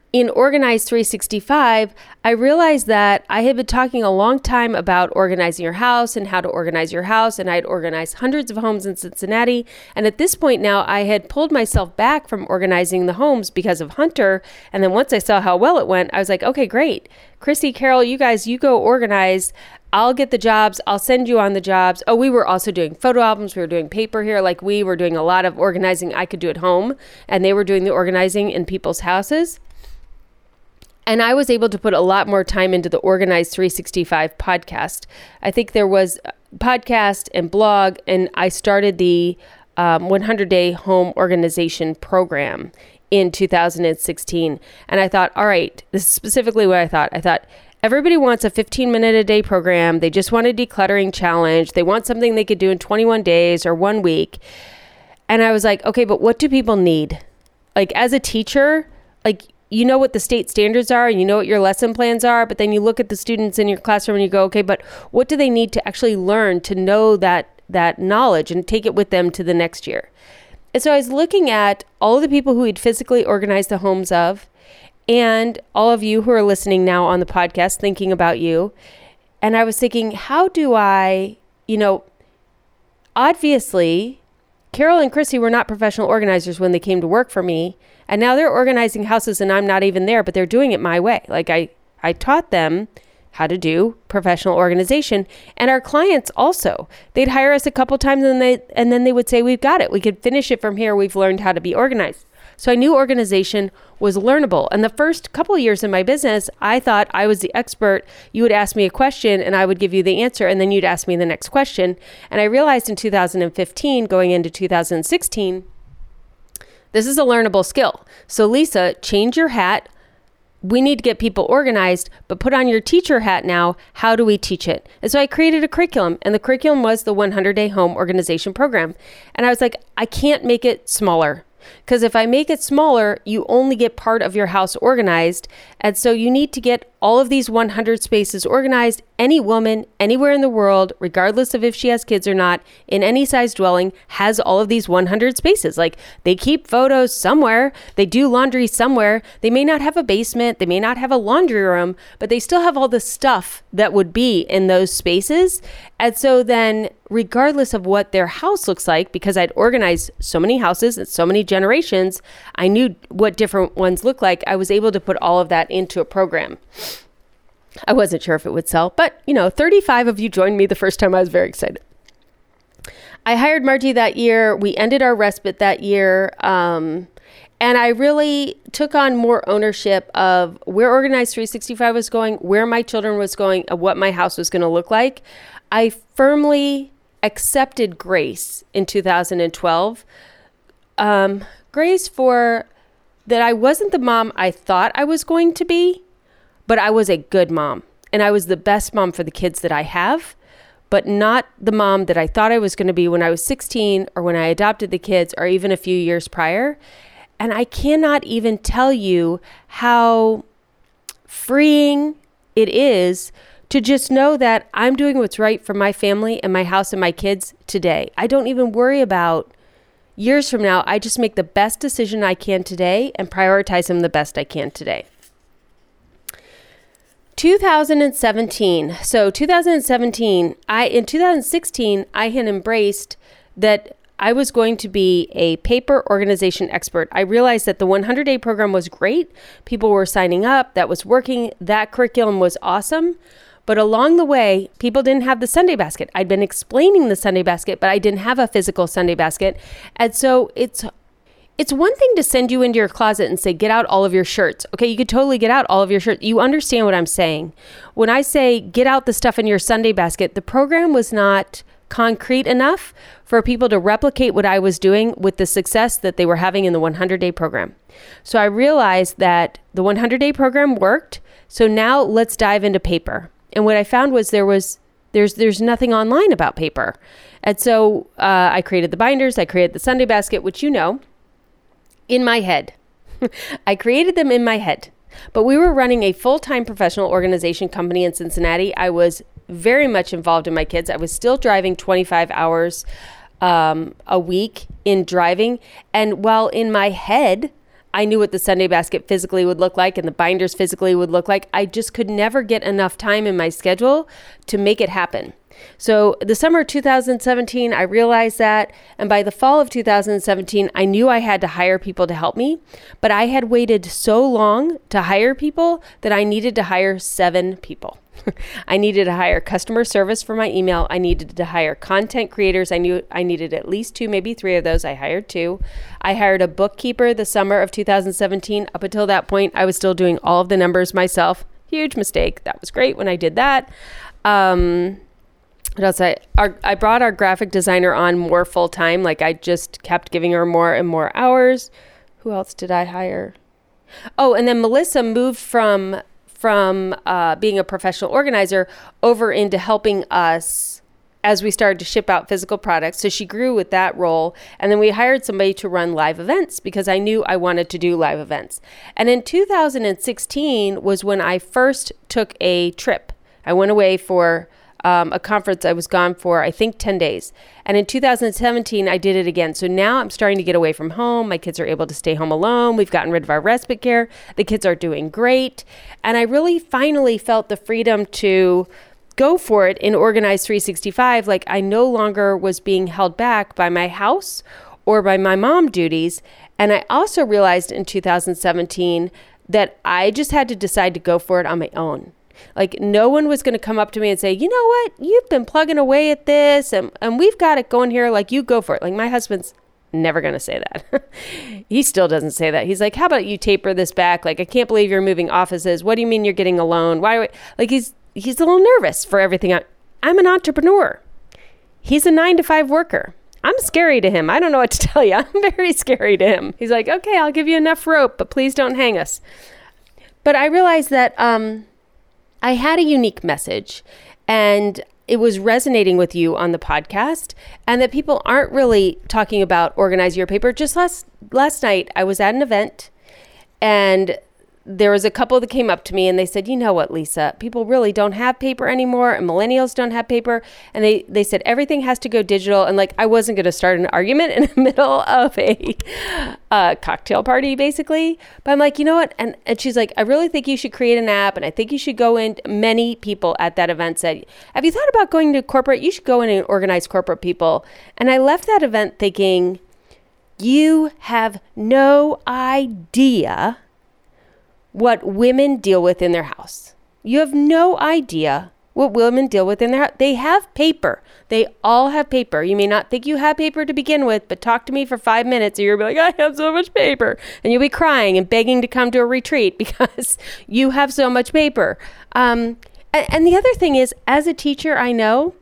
Speaker 1: in Organize 365, I realized that I had been talking a long time about organizing your house and how to organize your house, and I'd organized hundreds of homes in Cincinnati. And at this point now, I had pulled myself back from organizing the homes because of Hunter. And then once I saw how well it went, I was like, okay, great. Chrissy, Carol, you guys, you go organize. I'll get the jobs. I'll send you on the jobs. Oh, we were also doing photo albums. We were doing paper here. Like, we were doing a lot of organizing I could do at home, and they were doing the organizing in people's houses. And I was able to put a lot more time into the Organize 365 podcast. I think there was a podcast and blog, and I started the 100-day home organization program in 2016. And I thought, all right, this is specifically what I thought. I thought, everybody wants a 15-minute-a-day program. They just want a decluttering challenge. They want something they could do in 21 days or 1 week. And I was like, okay, but what do people need? Like, as a teacher, like, you know what the state standards are, and you know what your lesson plans are, but then you look at the students in your classroom and you go, okay, but what do they need to actually learn to know that knowledge and take it with them to the next year? And so I was looking at all of the people who we'd physically organized the homes of, and all of you who are listening now on the podcast, thinking about you. And I was thinking, how do I, obviously, Carol and Chrissy were not professional organizers when they came to work for me. And now they're organizing houses and I'm not even there, but they're doing it my way. Like, I taught them how to do professional organization, and our clients also. They'd hire us a couple times and then they would say, we've got it. We could finish it from here. We've learned how to be organized. So I knew organization was learnable. And the first couple of years in my business, I thought I was the expert. You would ask me a question and I would give you the answer, and then you'd ask me the next question. And I realized in 2015, going into 2016, this is a learnable skill. So Lisa, change your hat. We need to get people organized, but put on your teacher hat now. How do we teach it? And so I created a curriculum, and the curriculum was the 100-day home organization program. And I was like, I can't make it smaller, because if I make it smaller, you only get part of your house organized. And so you need to get all of these 100 spaces organized. Any woman anywhere in the world, regardless of if she has kids or not, in any size dwelling, has all of these 100 spaces. Like, they keep photos somewhere, they do laundry somewhere. They may not have a basement, they may not have a laundry room, but they still have all the stuff that would be in those spaces. And so then, regardless of what their house looks like, because I'd organized so many houses and so many generations, I knew what different ones look like. I was able to put all of that into a program. I wasn't sure if it would sell, but 35 of you joined me the first time. I was very excited. I hired Margie that year. We ended our respite that year. And I really took on more ownership of where Organize 365 was going, where my children was going, and what my house was going to look like. I firmly accepted grace in 2012. Grace for that I wasn't the mom I thought I was going to be, but I was a good mom, and I was the best mom for the kids that I have, but not the mom that I thought I was going to be when I was 16 or when I adopted the kids or even a few years prior. And I cannot even tell you how freeing it is to just know that I'm doing what's right for my family and my house and my kids today. I don't even worry about years from now. I just make the best decision I can today and prioritize them the best I can today. 2017. So 2017, in 2016, I had embraced that I was going to be a paper organization expert. I realized that the 100-day program was great. People were signing up. That was working. That curriculum was awesome. But along the way, people didn't have the Sunday basket. I'd been explaining the Sunday basket, but I didn't have a physical Sunday basket. And so it's one thing to send you into your closet and say, get out all of your shirts. Okay, you could totally get out all of your shirts. You understand what I'm saying. When I say get out the stuff in your Sunday basket, the program was not concrete enough for people to replicate what I was doing with the success that they were having in the 100-day program. So I realized that the 100-day program worked. So now let's dive into paper. And what I found was there's nothing online about paper. And so I created the binders. I created the Sunday basket, which in my head. I created them in my head. But we were running a full-time professional organization company in Cincinnati. I was very much involved in my kids. I was still driving 25 hours a week in driving. And while in my head, I knew what the Sunday basket physically would look like and the binders physically would look like. I just could never get enough time in my schedule to make it happen. So the summer of 2017, I realized that. And by the fall of 2017, I knew I had to hire people to help me. But I had waited so long to hire people that I needed to hire 7 people. I needed to hire customer service for my email. I needed to hire content creators. I knew I needed at least 2, maybe 3 of those. I hired 2. I hired a bookkeeper the summer of 2017. Up until that point, I was still doing all of the numbers myself. Huge mistake. That was great when I did that. What else? I brought our graphic designer on more full time. Like I just kept giving her more and more hours. Who else did I hire? Oh, and then Melissa moved from being a professional organizer over into helping us as we started to ship out physical products. So she grew with that role. And then we hired somebody to run live events because I knew I wanted to do live events. And in 2016 was when I first took a trip. I went away for a conference. I was gone for, I think, 10 days. And in 2017, I did it again. So now I'm starting to get away from home. My kids are able to stay home alone. We've gotten rid of our respite care. The kids are doing great. And I really finally felt the freedom to go for it in Organize 365. Like I no longer was being held back by my house or by my mom duties. And I also realized in 2017 that I just had to decide to go for it on my own. Like no one was going to come up to me and say, you know what, you've been plugging away at this and we've got it going here. Like you go for it. Like my husband's never going to say that. He still doesn't say that. He's like, how about you taper this back? Like, I can't believe you're moving offices. What do you mean you're getting a loan? Why? Like he's a little nervous for everything. I'm an entrepreneur. He's a 9-to-5 worker. I'm scary to him. I don't know what to tell you. I'm very scary to him. He's like, okay, I'll give you enough rope, but please don't hang us. But I realized that, I had a unique message and it was resonating with you on the podcast and that people aren't really talking about organize your paper. Just last night, I was at an event and there was a couple that came up to me and they said, you know what, Lisa, people really don't have paper anymore and millennials don't have paper. And they said everything has to go digital. And like, I wasn't going to start an argument in the middle of a cocktail party, basically. But I'm like, you know what? And she's like, I really think you should create an app. And I think you should go in. Many people at that event said, have you thought about going to corporate? You should go in and organize corporate people. And I left that event thinking, you have no idea what women deal with in their house. You have no idea what women deal with in their house. They have paper. They all have paper. You may not think you have paper to begin with, but talk to me for 5 minutes and you'll be like, I have so much paper. And you'll be crying and begging to come to a retreat because you have so much paper. And the other thing is, as a teacher, I know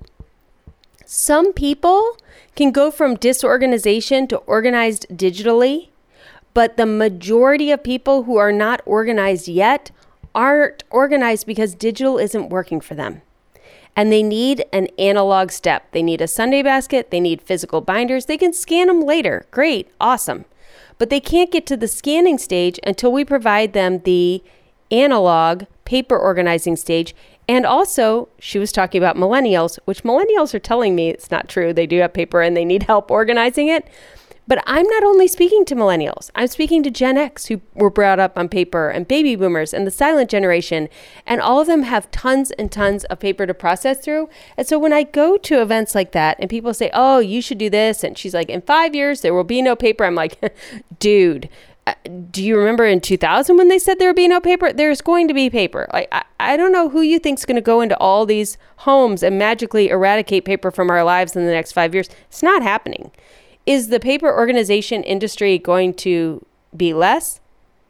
Speaker 1: some people can go from disorganization to organized digitally. But the majority of people who are not organized yet aren't organized because digital isn't working for them. And they need an analog step. They need a Sunday basket. They need physical binders. They can scan them later. Great. Awesome. But they can't get to the scanning stage until we provide them the analog paper organizing stage. And also, she was talking about millennials, which millennials are telling me it's not true. They do have paper and they need help organizing it. But I'm not only speaking to millennials, I'm speaking to Gen X who were brought up on paper and baby boomers and the silent generation. And all of them have tons and tons of paper to process through. And so when I go to events like that and people say, oh, you should do this. And she's like, in 5 years, there will be no paper. I'm like, dude, do you remember in 2000 when they said there would be no paper? There's going to be paper. Like, I don't know who you think's going to go into all these homes and magically eradicate paper from our lives in the next 5 years. It's not happening. Is the paper organization industry going to be less?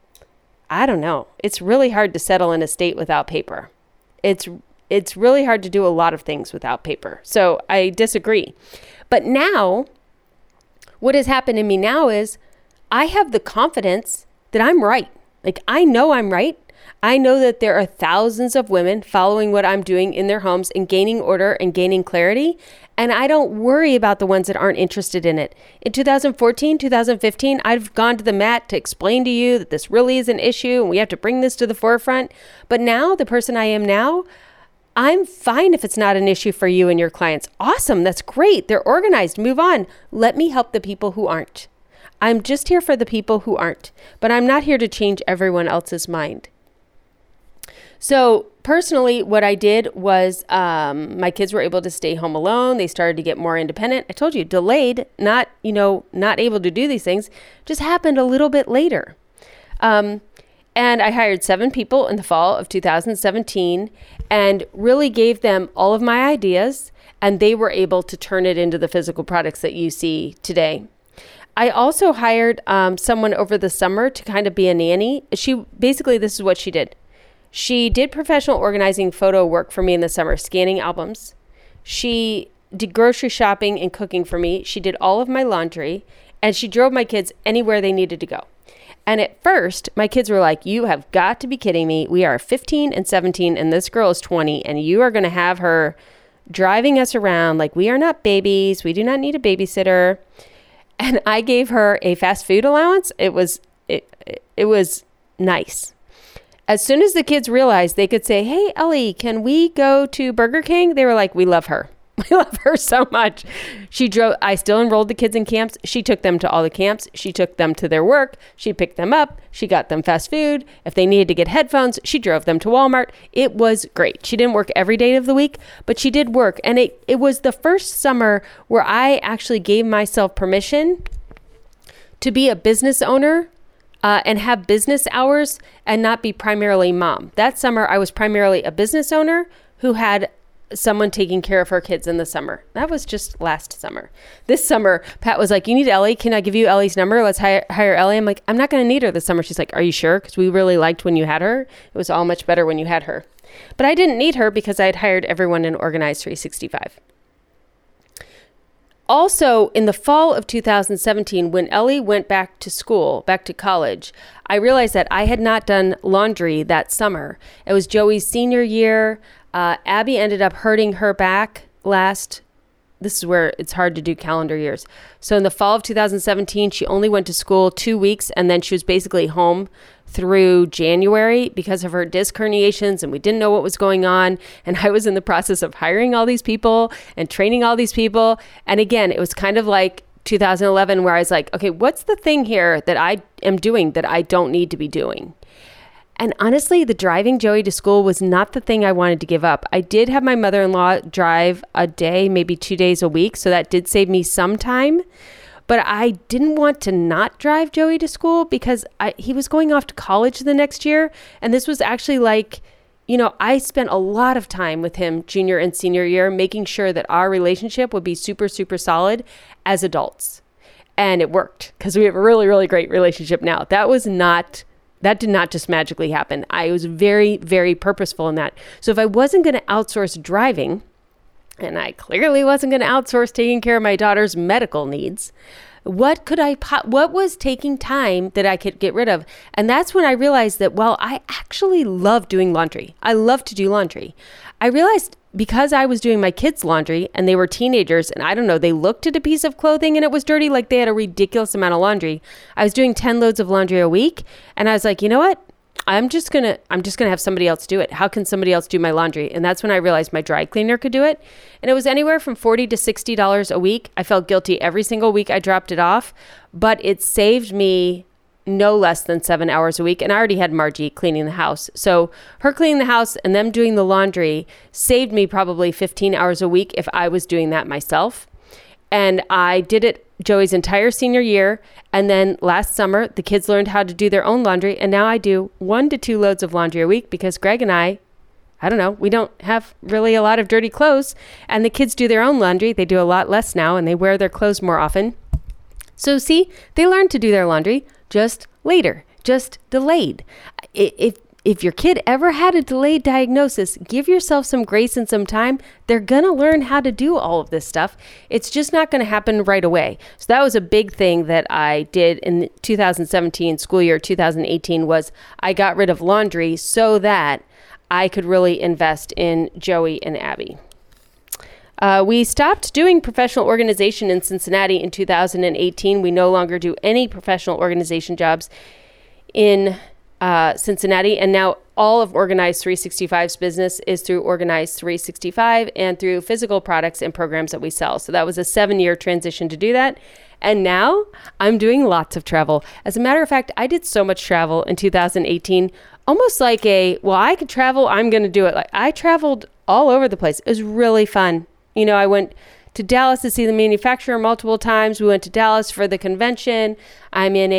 Speaker 1: I don't know. It's really hard to settle in a state without paper. It's really hard to do a lot of things without paper. So I disagree. But now, what has happened to me now is I have the confidence that I'm right. Like, I know I'm right. I know that there are thousands of women following what I'm doing in their homes and gaining order and gaining clarity. And I don't worry about the ones that aren't interested in it. In 2014, 2015, I've gone to the mat to explain to you that this really is an issue and we have to bring this to the forefront. But now, the person I am now, I'm fine if it's not an issue for you and your clients. Awesome. That's great. They're organized. Move on. Let me help the people who aren't. I'm just here for the people who aren't, but I'm not here to change everyone else's mind. So personally, what I did was my kids were able to stay home alone. They started to get more independent. I told you, delayed, not able to do these things, just happened a little bit later. And I hired 7 people in the fall of 2017 and really gave them all of my ideas, and they were able to turn it into the physical products that you see today. I also hired someone over the summer to kind of be a nanny. This is what she did. She did professional organizing photo work for me in the summer, scanning albums. She did grocery shopping and cooking for me. She did all of my laundry, and she drove my kids anywhere they needed to go. And at first, my kids were like, you have got to be kidding me. We are 15 and 17, and this girl is 20, and you are going to have her driving us around like we are not babies. We do not need a babysitter. And I gave her a fast food allowance. It was nice. As soon as the kids realized they could say, hey, Ellie, can we go to Burger King? They were like, we love her. We love her so much. I still enrolled the kids in camps. She took them to all the camps. She took them to their work. She picked them up. She got them fast food. If they needed to get headphones, she drove them to Walmart. It was great. She didn't work every day of the week, but she did work. And it was the first summer where I actually gave myself permission to be a business owner and have business hours and not be primarily mom. That summer, I was primarily a business owner who had someone taking care of her kids in the summer. That was just last summer. This summer, Pat was like, you need Ellie. Can I give you Ellie's number? Let's hire Ellie. I'm like, I'm not going to need her this summer. She's like, are you sure? Because we really liked when you had her. It was all much better when you had her. But I didn't need her because I had hired everyone in Organized 365. Also, in the fall of 2017, when Ellie went back to college, I realized that I had not done laundry that summer. It was Joey's senior year. Abby ended up hurting her back this is where it's hard to do calendar years. So in the fall of 2017, she only went to school 2 weeks, and then she was basically home through January because of her disc herniations, and we didn't know what was going on. And I was in the process of hiring all these people and training all these people. And again, it was kind of like 2011 where I was like, okay, what's the thing here that I am doing that I don't need to be doing? And honestly, the driving Joey to school was not the thing I wanted to give up. I did have my mother-in-law drive a day, maybe 2 days a week. So that did save me some time. But I didn't want to not drive Joey to school because he was going off to college the next year. And this was actually like, I spent a lot of time with him junior and senior year, making sure that our relationship would be super, super solid as adults. And it worked because we have a really, really great relationship now. That did not just magically happen. I was very, very purposeful in that. So if I wasn't going to outsource driving, and I clearly wasn't going to outsource taking care of my daughter's medical needs, what was taking time that I could get rid of? And that's when I realized that, I actually love doing laundry. I love to do laundry. I realized because I was doing my kids' laundry and they were teenagers and I don't know, they looked at a piece of clothing and it was dirty, like they had a ridiculous amount of laundry. I was doing 10 loads of laundry a week and I was like, you know what? I'm just going to have somebody else do it. How can somebody else do my laundry? And that's when I realized my dry cleaner could do it. And it was anywhere from $40 to $60 a week. I felt guilty every single week I dropped it off, but it saved me no less than 7 hours a week. And I already had Margie cleaning the house. So her cleaning the house and them doing the laundry saved me probably 15 hours a week if I was doing that myself. And I did it Joey's entire senior year. And then last summer, the kids learned how to do their own laundry. And now I do 1 to 2 loads of laundry a week because Greg and I don't know, we don't have really a lot of dirty clothes. And the kids do their own laundry. They do a lot less now and they wear their clothes more often. So see, they learned to do their laundry just later, just delayed. If your kid ever had a delayed diagnosis, give yourself some grace and some time. They're going to learn how to do all of this stuff. It's just not going to happen right away. So that was a big thing that I did in the 2017 school year. 2018 was I got rid of laundry so that I could really invest in Joey and Abby. We stopped doing professional organization in Cincinnati in 2018. We no longer do any professional organization jobs in Cincinnati. And now all of Organized 365's business is through Organized 365 and through physical products and programs that we sell. So that was a 7-year transition to do that. And now I'm doing lots of travel. As a matter of fact, I did so much travel in 2018, almost like I could travel, I'm going to do it. Like I traveled all over the place. It was really fun. I went to Dallas to see the manufacturer multiple times. We went to Dallas for the convention. I'm in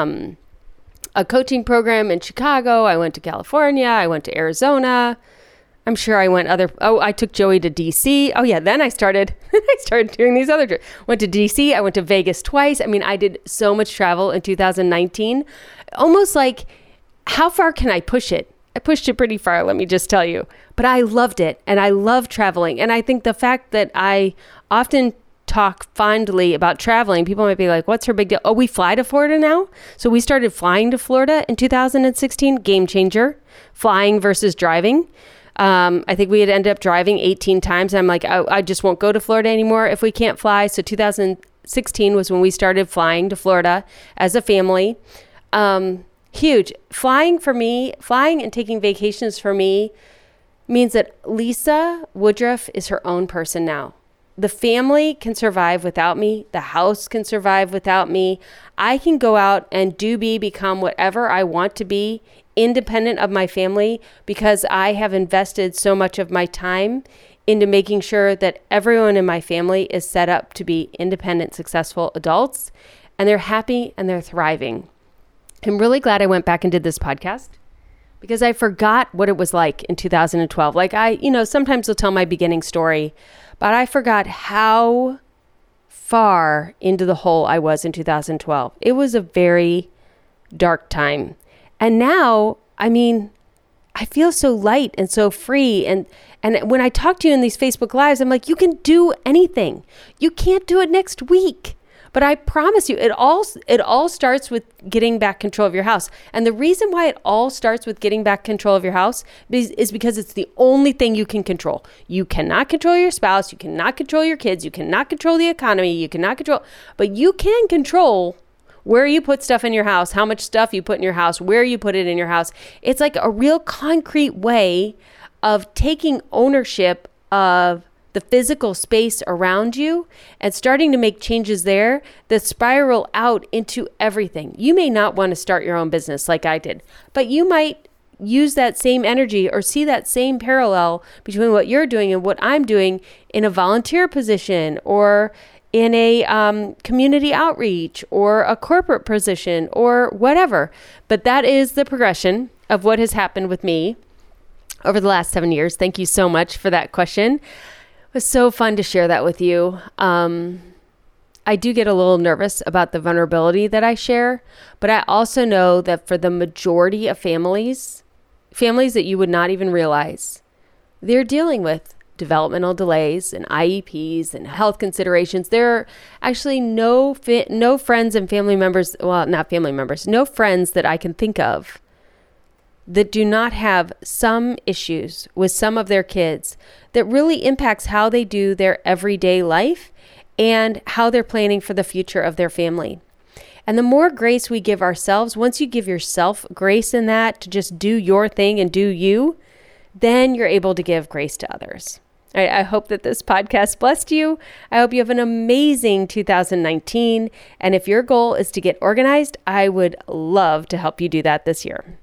Speaker 1: a coaching program in Chicago. I went to California. I went to Arizona. I'm sure I went I took Joey to DC. Oh yeah. Then I started doing these other trips. Went to DC. I went to Vegas twice. I mean, I did so much travel in 2019, almost like how far can I push it? I pushed it pretty far, let me just tell you, but I loved it. And I love traveling. And I think the fact that I often talk fondly about traveling, people might be like, what's her big deal? Oh, we fly to Florida now? So we started flying to Florida in 2016, game changer, flying versus driving. I think we had ended up driving 18 times. I'm like, I just won't go to Florida anymore if we can't fly. So 2016 was when we started flying to Florida as a family. Huge. Flying and taking vacations for me means that Lisa Woodruff is her own person now. The family can survive without me. The house can survive without me. I can go out and become whatever I want to be, independent of my family, because I have invested so much of my time into making sure that everyone in my family is set up to be independent, successful adults, and they're happy and they're thriving. I'm really glad I went back and did this podcast because I forgot what it was like in 2012. Like sometimes I'll tell my beginning story, but I forgot how far into the hole I was in 2012. It was a very dark time. And now, I feel so light and so free. And when I talk to you in these Facebook Lives, I'm like, you can do anything. You can't do it next week. But I promise you, it all starts with getting back control of your house. And the reason why it all starts with getting back control of your house is because it's the only thing you can control. You cannot control your spouse. You cannot control your kids. You cannot control the economy. You cannot control, but you can control where you put stuff in your house, how much stuff you put in your house, where you put it in your house. It's like a real concrete way of taking ownership of the physical space around you and starting to make changes there that spiral out into everything. You may not want to start your own business like I did, but you might use that same energy or see that same parallel between what you're doing and what I'm doing in a volunteer position or in a community outreach or a corporate position or whatever. But that is the progression of what has happened with me over the last 7 years. Thank you so much for that question. It was so fun to share that with you. I do get a little nervous about the vulnerability that I share, but I also know that for the majority of families that you would not even realize, they're dealing with developmental delays and IEPs and health considerations. There are actually no friends and family members, well, not family members, no friends that I can think of that do not have some issues with some of their kids that really impacts how they do their everyday life and how they're planning for the future of their family. And the more grace we give ourselves, once you give yourself grace in that to just do your thing and do you, then you're able to give grace to others. I hope that this podcast blessed you. I hope you have an amazing 2019. And if your goal is to get organized, I would love to help you do that this year.